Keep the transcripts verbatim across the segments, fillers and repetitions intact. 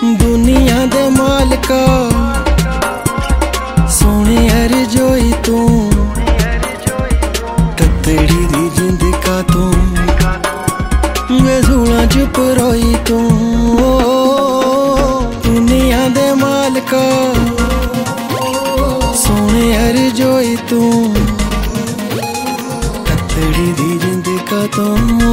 दुनिया दे मालका सोने हर जोई तू ततड़ी दी जिंद का तू वे सूला च परोई तू दुनिया दे मालका सोने हर जोई तू ततड़ी दी जिंद का तू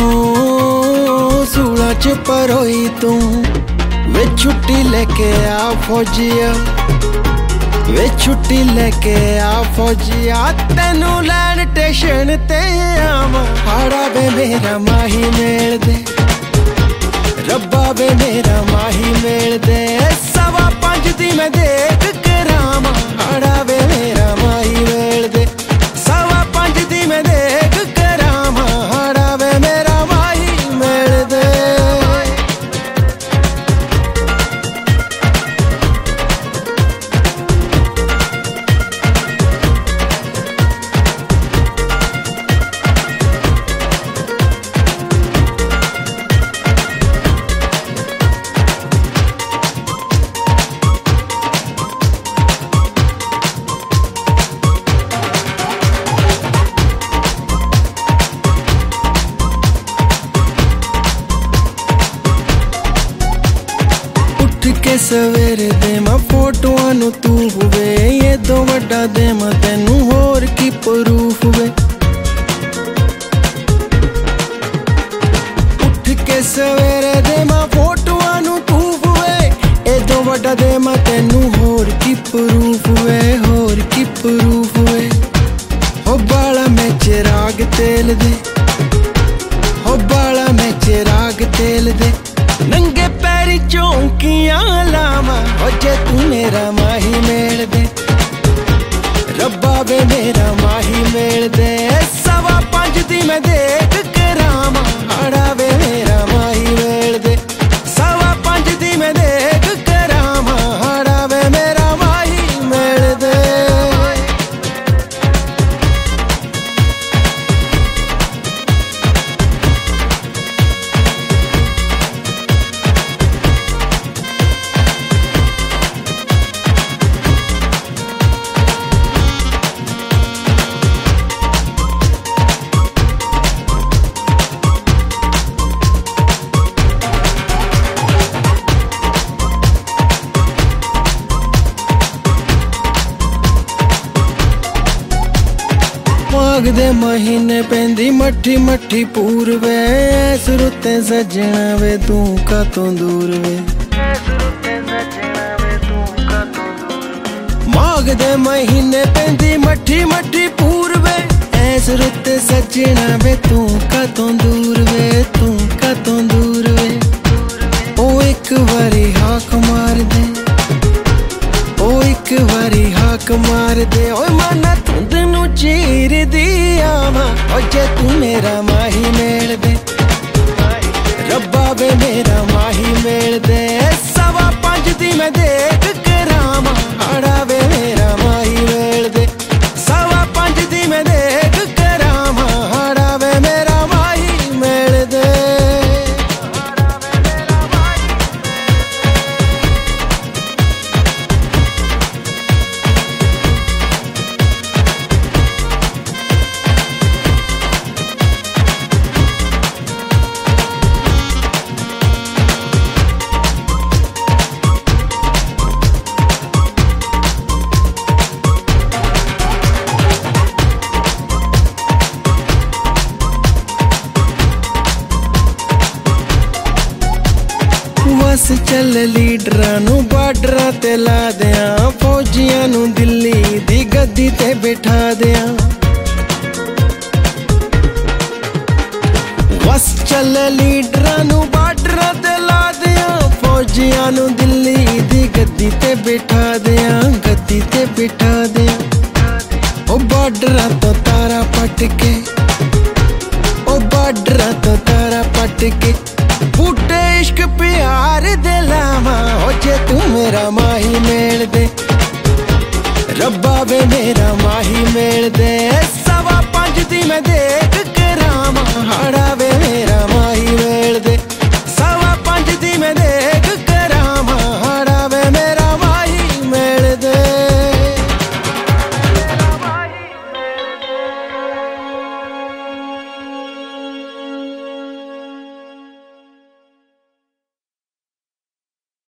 सूला च परोई तू वे छुट्टी लेके आ फौजिया वे छुट्टी लेके आ फौजिया तेनू लैन स्टेशन ते आवा हाड़ा वे मेरा माही मेल दे रब्बा वे मेरा माही मेल दे सवा पंज दी मैं देख करावा हाड़ा वे मेरा माही मेल दे सवा पंज दी मैं देख करावा हाड़ा वे मेरा माही मेल दे के सवेरे दे मैं फोटोआं नू तू हुए ये दो वड्डा दे मैं तेनू होर की प्रूफ हुए उठ के सवेरे दे मैं फोटोआं नू तू हुए ये दो वड्डा दे मैं तेनू होर की प्रूफ हुए होर की प्रूफ हुए हो बाला में चिराग तेल दे हो बाला में चिराग तेल दे नंगे पैरी चौंकियां लावा हो जे तू मेरा माही मेल दे रब्बा वे मेरा माही मेल दे सवा पंज दी मैं देख करावा हाड़ा वे मेरा माही मेल दे सवा पंज दी मैं देख करावा हाड़ा वे मेरा माही मेल दे माघ दे महीने पेंदी मट्ठी मट्ठी पूरवे सुरते सजना वे तू का तो दूर वे माघ दे महीने पेंदी मट्ठी मट्ठी पूरवे सुरते सजना वे तू का तो दूर वे तू का तो दूर वे ओ एक बारी हाक मार दे ओ एक बारी हाक मार दे ओ माना तुंद नू चीर दिया वा ओ जे तू मेरा माही मेल दे रब्बा वे मेरा माही मेल दे सवा पंज दी मैं देख करावा हाड़ा वे मेरा माही मेल दे सवा पंज दी मैं देख करावा हाड़ा वे मेरा माही मेल दे बस चल लीडरां नू बार्डरां ते ला दियां फौजियां नू दिल्ली दी गद्दी ते बिठा दियां बस चल लीडरां नू बार्डरां ते ला दियां फौजियां नू दिल्ली दी गद्दी ते बिठा दियां गद्दी ते बिठा दियां ओ बार्डरां तो तारा पट के ओ बार्डरां तो तारा पट के बूटे इश्क प्यार दे लावा हो जे तू मेरा माही मेल दे रब्बा वे मेरा माही मेल दे